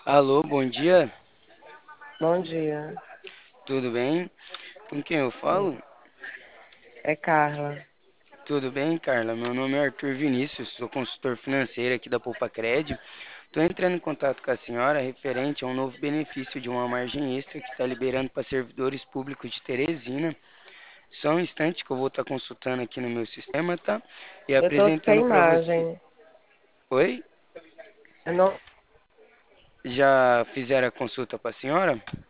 Alô, bom dia, Bom dia. tudo bem? Com quem eu Sim. falo? É Carla. Tudo bem, Carla? Meu nome é Arthur Vinícius, sou consultor financeiro aqui da Poupacred. Estou entrando em contato com a senhora referente a um novo benefício de uma margem extra que está liberando para servidores públicos de Teresina. Só um instante que eu vou estar consultando aqui no meu sistema, tá? E Eu tô sem apresentando para você. imagem. Oi? Eu não, Já fizeram a consulta para a senhora?